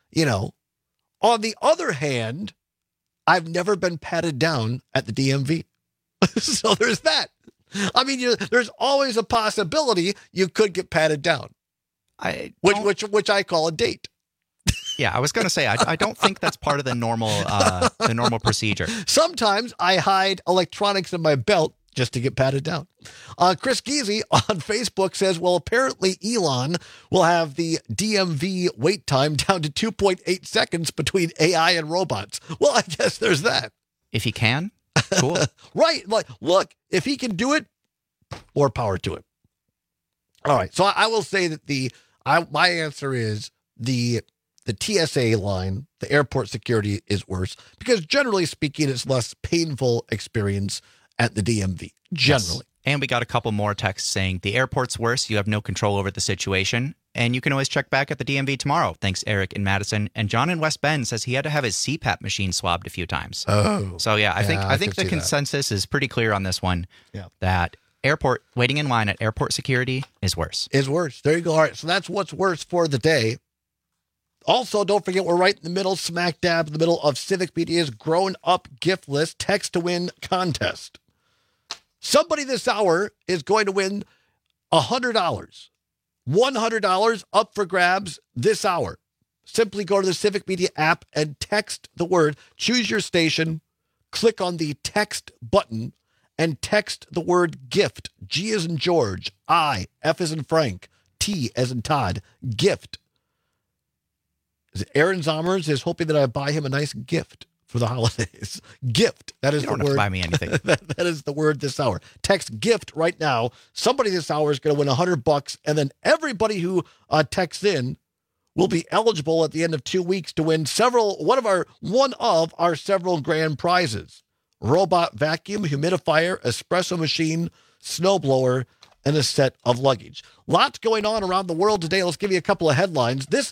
On the other hand, I've never been patted down at the DMV. So there's that. I mean, there's always a possibility you could get patted down, which I call a date. Yeah, I was going to say, I don't think that's part of the normal procedure. Sometimes I hide electronics in my belt just to get patted down. Chris Geezy on Facebook says, well, apparently Elon will have the DMV wait time down to 2.8 seconds between AI and robots. Well, I guess there's that. If he can, cool. Right. Like, look, if he can do it, more power to him. All right. So I will say that my answer is the TSA line, the airport security is worse because generally speaking, it's less painful experience at the DMV, generally. Yes. And we got a couple more texts saying the airport's worse. You have no control over the situation. And you can always check back at the DMV tomorrow. Thanks, Eric in Madison. And John in West Bend says he had to have his CPAP machine swabbed a few times. Oh. So, yeah, I think the consensus is pretty clear on this one. Yeah. That waiting in line at airport security is worse. Is worse. There you go. All right. So that's what's worse for the day. Also, don't forget, we're right in the middle, smack dab in the middle of Civic Media's Grown Up Gift List Text to Win contest. Somebody this hour is going to win $100. $100 up for grabs this hour. Simply go to the Civic Media app and text the word, choose your station, click on the text button, and text the word gift. G as in George, I, F as in Frank, T as in Todd, gift. Aaron Zommers is hoping that I buy him a nice gift for the holidays. Gift. That is You the don't have word. to buy me anything. that is the word this hour. Text gift right now. Somebody this hour is going to win $100, and then everybody who texts in will be eligible at the end of 2 weeks to win one of our several grand prizes. Robot vacuum, humidifier, espresso machine, snowblower, and a set of luggage. Lots going on around the world today. Let's give you a couple of headlines. This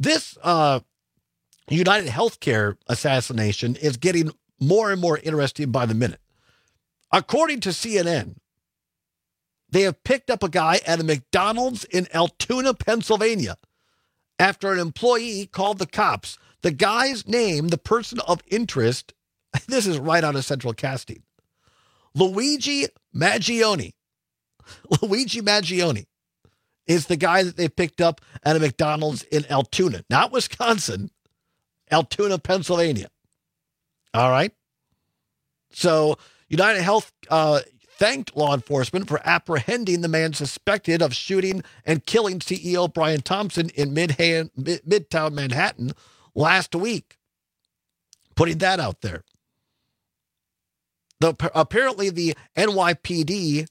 United Healthcare assassination is getting more and more interesting by the minute. According to CNN, they have picked up a guy at a McDonald's in Altoona, Pennsylvania, after an employee called the cops. The guy's name, the person of interest, this is right out of Central Casting, Luigi Maggioni. Luigi Maggioni is the guy that they picked up at a McDonald's in Altoona, not Wisconsin, Altoona, Pennsylvania. All right. So United Health thanked law enforcement for apprehending the man suspected of shooting and killing CEO Brian Thompson in Midtown Manhattan last week. Putting that out there. Apparently the NYPD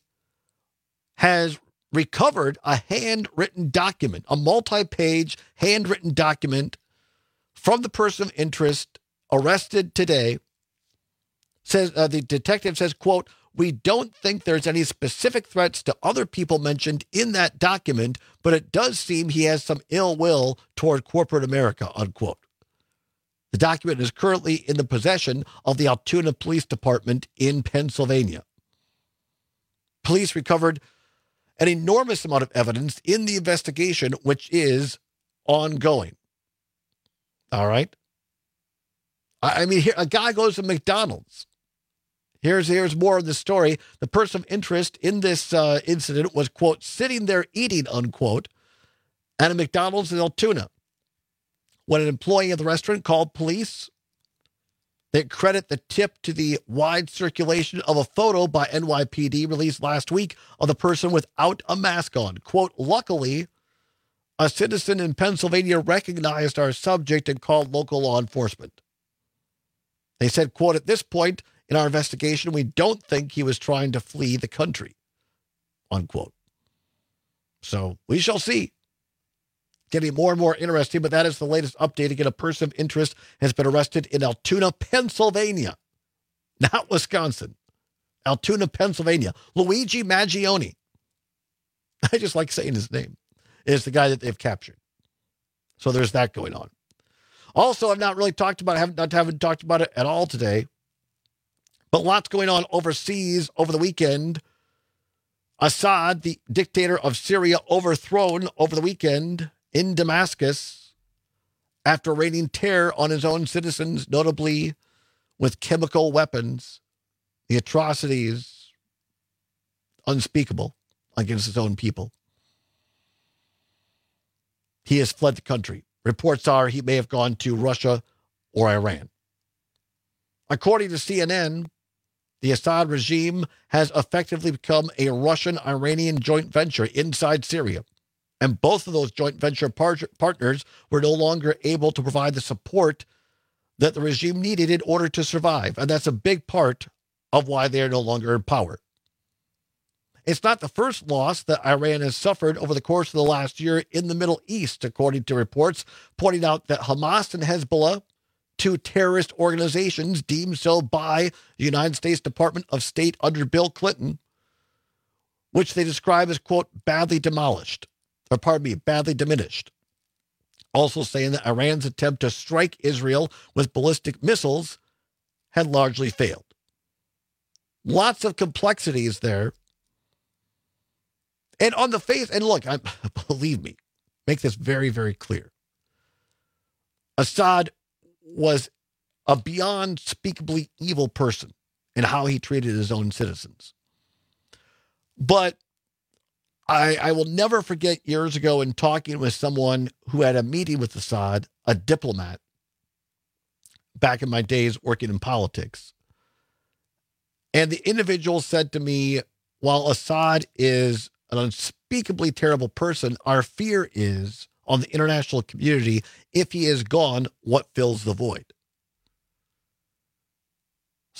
has recovered a handwritten document, a multi-page handwritten document from the person of interest arrested today. Says the detective says, quote, "We don't think there's any specific threats to other people mentioned in that document, but it does seem he has some ill will toward corporate America," unquote. The document is currently in the possession of the Altoona Police Department in Pennsylvania. Police recovered an enormous amount of evidence in the investigation, which is ongoing. All right. I mean, here, a guy goes to McDonald's. Here's more of the story. The person of interest in this incident was, quote, sitting there eating, unquote, at a McDonald's in Altoona. When an employee of the restaurant called police, they credit the tip to the wide circulation of a photo by NYPD released last week of the person without a mask on. Quote, "Luckily, a citizen in Pennsylvania recognized our subject and called local law enforcement." They said, quote, "At this point in our investigation, we don't think he was trying to flee the country," unquote. So we shall see. Getting more and more interesting, but that is the latest update. Again, a person of interest has been arrested in Altoona, Pennsylvania, not Wisconsin. Altoona, Pennsylvania. Luigi Maggioni, I just like saying his name, is the guy that they've captured. So there's that going on. Also, I've not really talked about it, haven't talked about it at all today, but lots going on overseas over the weekend. Assad, the dictator of Syria, overthrown over the weekend in Damascus after raining terror on his own citizens, notably with chemical weapons. The atrocities unspeakable against his own people. He has fled the country. Reports are he may have gone to Russia or Iran. According to CNN, the Assad regime has effectively become a Russian-Iranian joint venture inside Syria. And both of those joint venture partners were no longer able to provide the support that the regime needed in order to survive. And that's a big part of why they are no longer in power. It's not the first loss that Iran has suffered over the course of the last year in the Middle East, according to reports pointing out that Hamas and Hezbollah, two terrorist organizations deemed so by the United States Department of State under Bill Clinton, which they describe as, quote, badly diminished. Also saying that Iran's attempt to strike Israel with ballistic missiles had largely failed. Lots of complexities there. And on the face, and look, believe me, make this very, very clear. Assad was a beyond speakably evil person in how he treated his own citizens. But I will never forget years ago in talking with someone who had a meeting with Assad, a diplomat, back in my days working in politics. And the individual said to me, while Assad is an unspeakably terrible person, our fear is on the international community, if he is gone, what fills the void?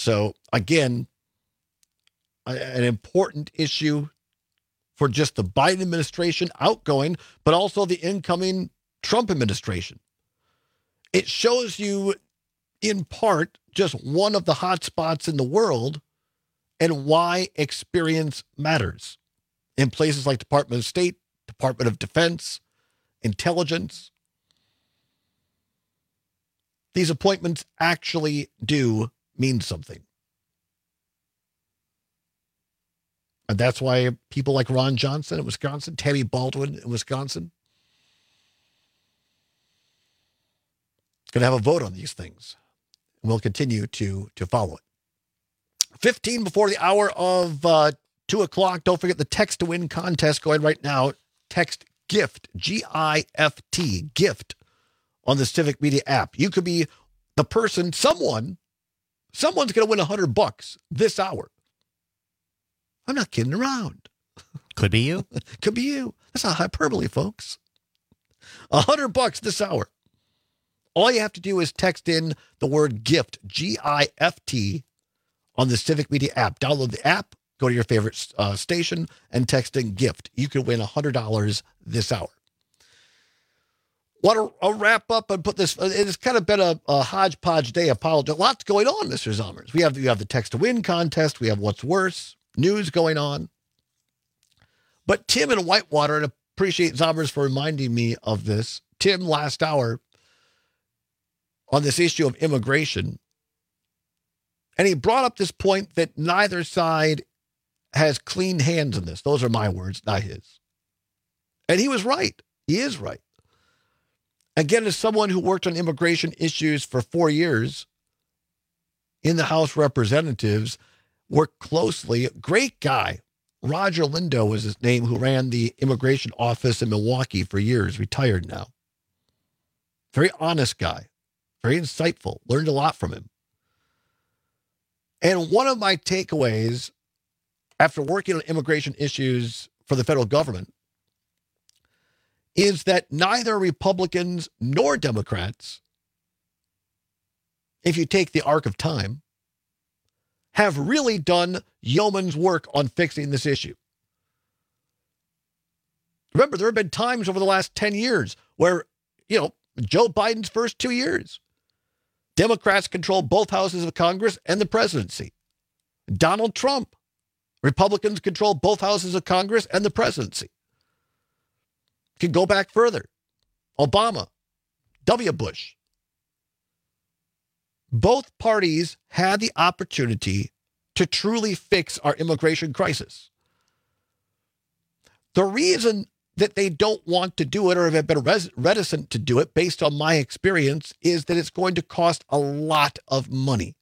So, again, an important issue for just the Biden administration outgoing, but also the incoming Trump administration. It shows you, in part, just one of the hot spots in the world and why experience matters in places like Department of State, Department of Defense, intelligence. These appointments actually do mean something. And that's why people like Ron Johnson in Wisconsin, Tammy Baldwin in Wisconsin, going to have a vote on these things. And we'll continue to follow it. 15 before the hour of 2 o'clock. Don't forget the text to win contest going right now. Text GIFT, G-I-F-T, GIFT on the Civic Media app. You could be the person, someone's going to win $100 this hour. I'm not kidding around. Could be you. Could be you. That's not hyperbole, folks. $100 this hour. All you have to do is text in the word GIFT, G-I-F-T, on the Civic Media app. Download the app, go to your favorite station, and text in GIFT. You could win $100 this hour. Want to wrap up and put this, it's kind of been a hodgepodge day. Apologize. Lots going on, Mr. Zommers. We have the text to win contest. We have what's worse, news going on. But Tim in Whitewater, and appreciate Zommers for reminding me of this. Tim, last hour, on this issue of immigration, and he brought up this point that neither side has clean hands in this. Those are my words, not his. And he was right. He is right. Again, as someone who worked on immigration issues for 4 years in the House of Representatives, worked closely, great guy. Roger Lindo was his name, who ran the immigration office in Milwaukee for years, retired now. Very honest guy, very insightful, learned a lot from him. And one of my takeaways after working on immigration issues for the federal government is that neither Republicans nor Democrats, if you take the arc of time, have really done yeoman's work on fixing this issue. Remember, there have been times over the last 10 years where, Joe Biden's first 2 years, Democrats control both houses of Congress and the presidency. Donald Trump, Republicans control both houses of Congress and the presidency. Can go back further. Obama, W. Bush. Both parties had the opportunity to truly fix our immigration crisis. The reason that they don't want to do it or have been reticent to do it, based on my experience, is that it's going to cost a lot of money.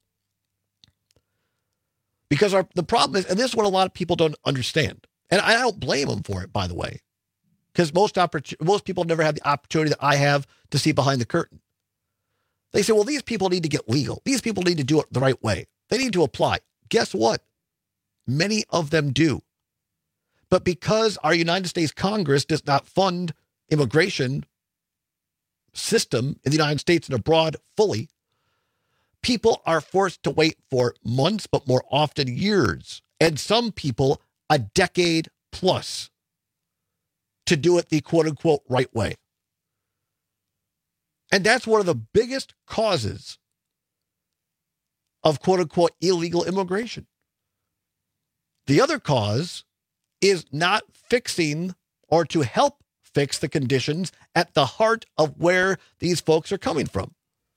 Because the problem is, and this is what a lot of people don't understand, and I don't blame them for it, by the way, because most people never had the opportunity that I have to see behind the curtain. They say, well, these people need to get legal. These people need to do it the right way. They need to apply. Guess what? Many of them do. But because our United States Congress does not fund immigration system in the United States and abroad fully, people are forced to wait for months, but more often years, and some people a decade plus, to do it the quote-unquote right way. And that's one of the biggest causes of quote-unquote illegal immigration. The other cause is not fixing or to help fix the conditions at the heart of where these folks are coming from.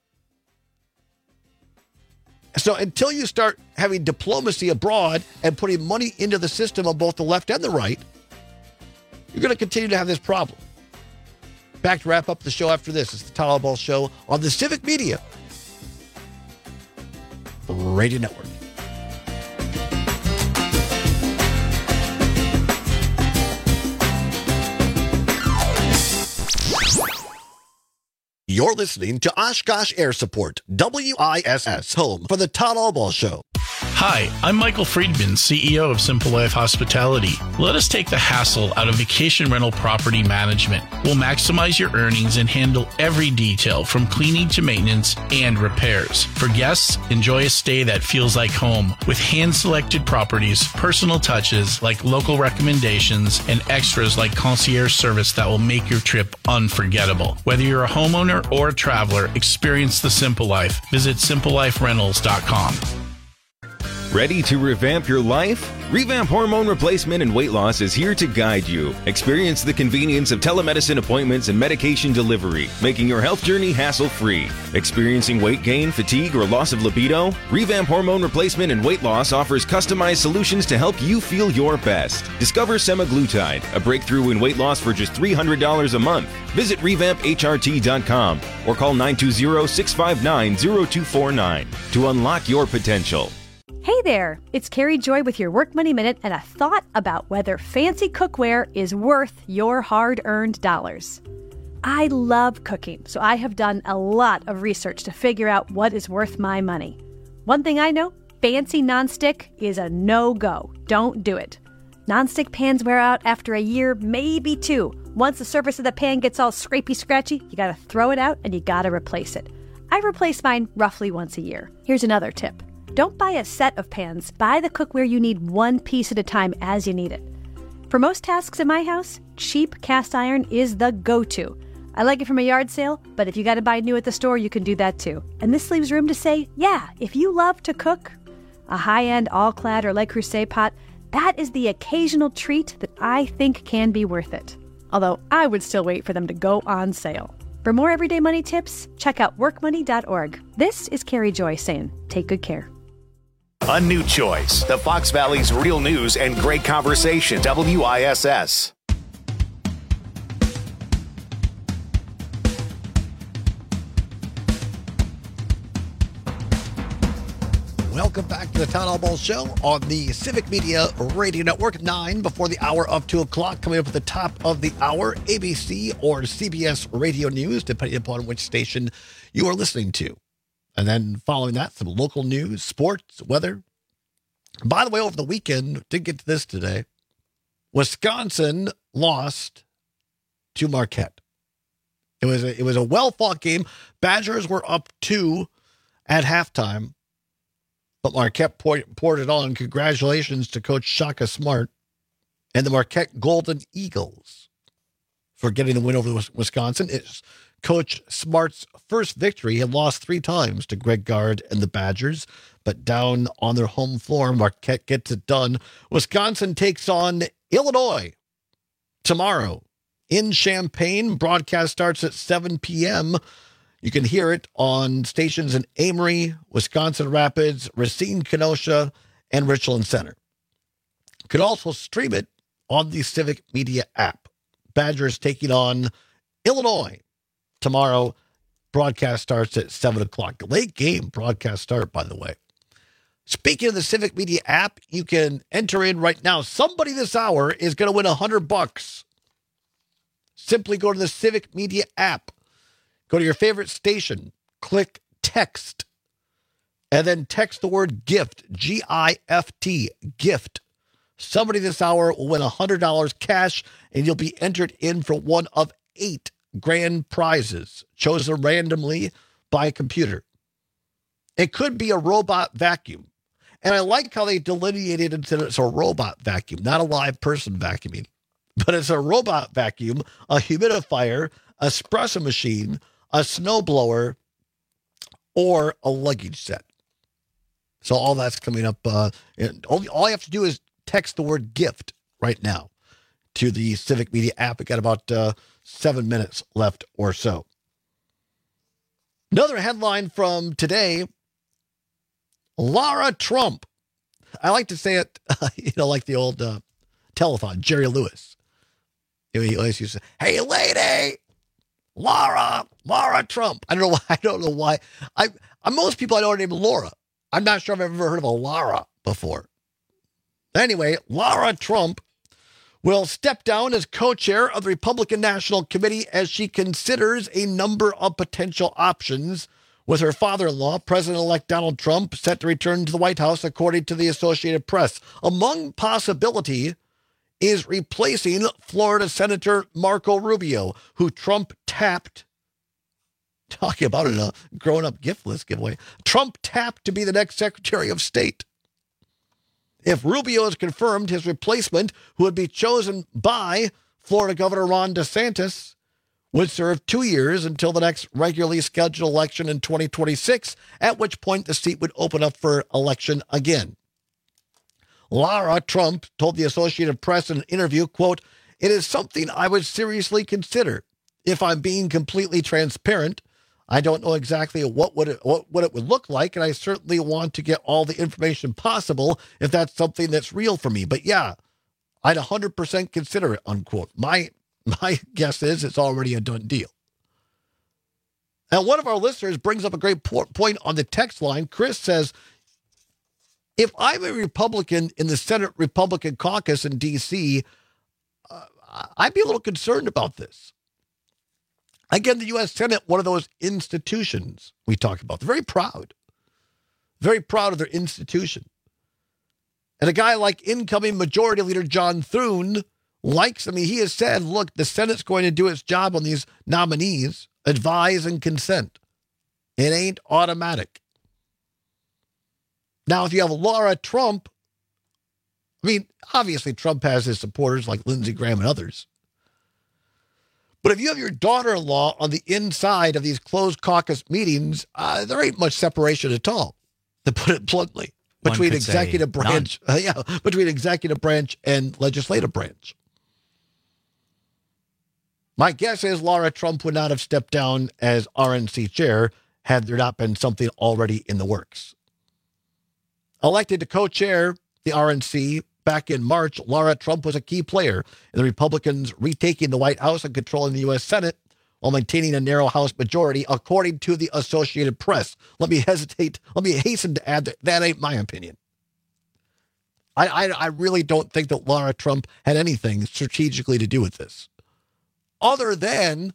So until you start having diplomacy abroad and putting money into the system on both the left and the right, you're going to continue to have this problem. Back to wrap up the show after this. It's the Tyler Ball Show on the Civic Media Radio Network. You're listening to Oshkosh Air Support, WISS, home for the Todd Albaugh Show. Hi, I'm Michael Friedman, CEO of Simple Life Hospitality. Let us take the hassle out of vacation rental property management. We'll maximize your earnings and handle every detail from cleaning to maintenance and repairs. For guests, enjoy a stay that feels like home with hand-selected properties, personal touches like local recommendations, and extras like concierge service that will make your trip unforgettable. Whether you're a homeowner or a traveler, experience the Simple Life. Visit simpleliferentals.com. Ready to revamp your life? Revamp Hormone Replacement and Weight Loss is here to guide you. Experience the convenience of telemedicine appointments and medication delivery, making your health journey hassle-free. Experiencing weight gain, fatigue, or loss of libido? Revamp Hormone Replacement and Weight Loss offers customized solutions to help you feel your best. Discover semaglutide, a breakthrough in weight loss for just $300 a month. Visit revampHRT.com or call 920-659-0249 to unlock your potential. Hey there, it's Carrie Joy with your Work Money Minute and a thought about whether fancy cookware is worth your hard-earned dollars. I love cooking, so I have done a lot of research to figure out what is worth my money. One thing I know, fancy nonstick is a no-go. Don't do it. Nonstick pans wear out after a year, maybe two. Once the surface of the pan gets all scrapey-scratchy, you gotta throw it out and you gotta replace it. I replace mine roughly once a year. Here's another tip. Don't buy a set of pans. Buy the cookware you need one piece at a time as you need it. For most tasks in my house, cheap cast iron is the go-to. I like it from a yard sale, but if you got to buy new at the store, you can do that too. And this leaves room to say, yeah, if you love to cook, a high-end all-clad or Le Creuset pot, that is the occasional treat that I think can be worth it. Although I would still wait for them to go on sale. For more everyday money tips, check out workmoney.org. This is Carrie Joy saying, take good care. A new choice. The Fox Valley's real news and great conversation. WISS. Welcome back to the Town Hall Ball Show on the Civic Media Radio Network. 9 before the hour of 2 o'clock. Coming up at the top of the hour, ABC or CBS Radio News, depending upon which station you are listening to. And then following that, some local news, sports, weather. By the way, over the weekend, didn't get to this today, Wisconsin lost to Marquette. It was a well-fought game. Badgers were up 2 at halftime, but Marquette poured it on. Congratulations to Coach Shaka Smart and the Marquette Golden Eagles for getting the win over Wisconsin. It's Coach Smart's first victory. He had lost 3 times to Greg Gard and the Badgers, but down on their home floor, Marquette gets it done. Wisconsin takes on Illinois tomorrow in Champaign. Broadcast starts at 7 p.m. You can hear it on stations in Amory, Wisconsin Rapids, Racine, Kenosha, and Richland Center. You can also stream it on the Civic Media app. Badgers taking on Illinois tomorrow. Broadcast starts at 7 o'clock. Late game broadcast start, by the way. Speaking of the Civic Media app, you can enter in right now. Somebody this hour is going to win $100. Simply go to the Civic Media app. Go to your favorite station. Click text. And then text the word gift. G-I-F-T. Gift. Somebody this hour will win $100 cash, and you'll be entered in for one of 8 grand prizes chosen randomly by a computer. It could be a robot vacuum. And I like how they delineated it. It's a robot vacuum, not a live person vacuuming. But it's a robot vacuum, a humidifier, a espresso machine, a snowblower, or a luggage set. So all that's coming up. All you have to do is text the word gift right now to the Civic Media app. We got about 7 minutes left or so. Another headline from today, Lara Trump. I like to say it, like the old telethon, Jerry Lewis. He always used to say, hey, lady, Lara Trump. I don't know why. Most people I know are named Laura. I'm not sure if I've ever heard of a Lara before. Anyway, Lara Trump will step down as co-chair of the Republican National Committee as she considers a number of potential options with her father-in-law, President-elect Donald Trump, set to return to the White House, according to the Associated Press. Among possibility is replacing Florida Senator Marco Rubio, who Trump tapped, talking about a grown-up gift list giveaway, Trump tapped to be the next Secretary of State. If Rubio is confirmed, his replacement, who would be chosen by Florida Governor Ron DeSantis, would serve 2 years until the next regularly scheduled election in 2026, at which point the seat would open up for election again. Lara Trump told the Associated Press in an interview, quote, "It is something I would seriously consider. If I'm being completely transparent, I don't know exactly what it would look like, and I certainly want to get all the information possible if that's something that's real for me. But yeah, I'd 100% consider it," unquote. My guess is it's already a done deal. And one of our listeners brings up a great point on the text line. Chris says, if I'm a Republican in the Senate Republican caucus in D.C., I'd be a little concerned about this. Again, the U.S. Senate, one of those institutions we talk about. They're very proud of their institution. And a guy like incoming Majority Leader John Thune he has said, look, the Senate's going to do its job on these nominees, advise and consent. It ain't automatic. Now, if you have Lara Trump, obviously Trump has his supporters like Lindsey Graham and others. But if you have your daughter-in-law on the inside of these closed caucus meetings, there ain't much separation at all, to put it bluntly, between executive branch, between executive branch and legislative branch. My guess is Lara Trump would not have stepped down as RNC chair had there not been something already in the works. Elected to co-chair the RNC back in March, Lara Trump was a key player in the Republicans retaking the White House and controlling the U.S. Senate while maintaining a narrow House majority, according to the Associated Press. Let me hasten to add that ain't my opinion. I really don't think that Lara Trump had anything strategically to do with this. Other than,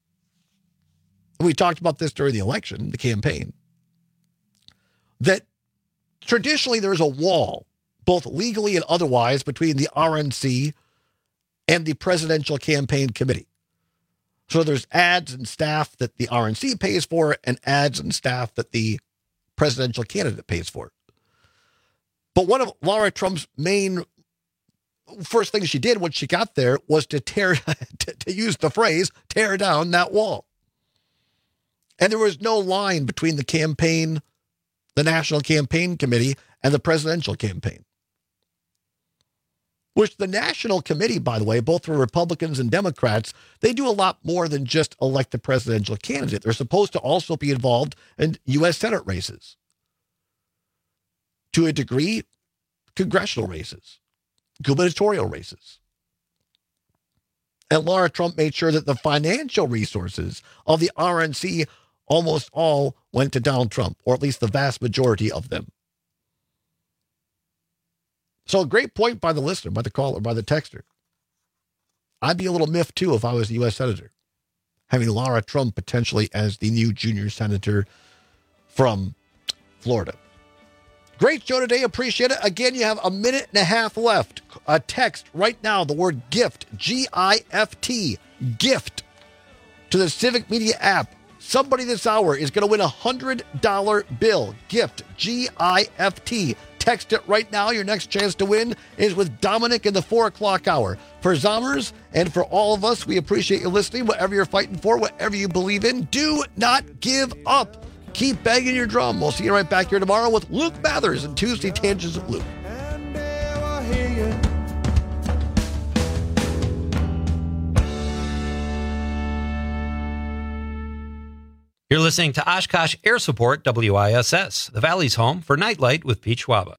we talked about this during the election, the campaign, that traditionally there's a wall, both legally and otherwise, between the RNC and the Presidential Campaign Committee. So there's ads and staff that the RNC pays for and ads and staff that the presidential candidate pays for. But one of Lara Trump's main first things she did when she got there was to use the phrase, tear down that wall. And there was no line between the campaign, the National Campaign Committee, and the presidential campaign. Which the National Committee, by the way, both for Republicans and Democrats, they do a lot more than just elect the presidential candidate. They're supposed to also be involved in U.S. Senate races. To a degree, congressional races, gubernatorial races. And Lara Trump made sure that the financial resources of the RNC almost all went to Donald Trump, or at least the vast majority of them. So a great point by the listener, by the caller, by the texter. I'd be a little miffed, too, if I was a U.S. Senator, having Lara Trump potentially as the new junior senator from Florida. Great show today. Appreciate it. Again, you have a minute and a half left. A text right now, the word GIFT, G-I-F-T, GIFT, to the Civic Media app. Somebody this hour is going to win a $100 bill. GIFT, G-I-F-T. Text it right now. Your next chance to win is with Dominic in the 4 o'clock hour. For Zommers and for all of us, we appreciate you listening. Whatever you're fighting for, whatever you believe in, do not give up. Keep banging your drum. We'll see you right back here tomorrow with Luke Mathers and Tuesday Tangents of Luke. You're listening to Oshkosh Air Support WISS, the Valley's home for Nightlight with Pete Schwaba.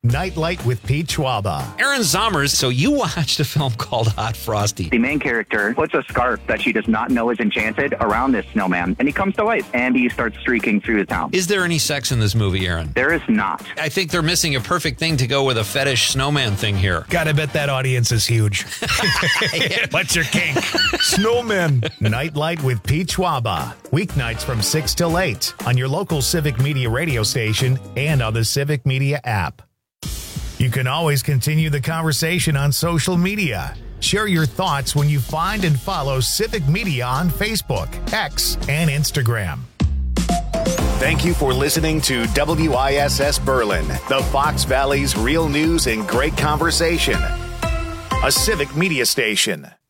Nightlight with Pete Schwaba. Aaron Zommers, so you watched a film called Hot Frosty. The main character puts a scarf that she does not know is enchanted around this snowman, and he comes to life, and he starts streaking through the town. Is there any sex in this movie, Aaron? There is not. I think they're missing a perfect thing to go with a fetish snowman thing here. Gotta bet that audience is huge. What's your kink? Snowmen. Nightlight with Pete Schwaba. Weeknights from 6 till 8 on your local Civic Media radio station and on the Civic Media app. You can always continue the conversation on social media. Share your thoughts when you find and follow Civic Media on Facebook, X, and Instagram. Thank you for listening to WISS Berlin, the Fox Valley's real news and great conversation. A Civic Media station.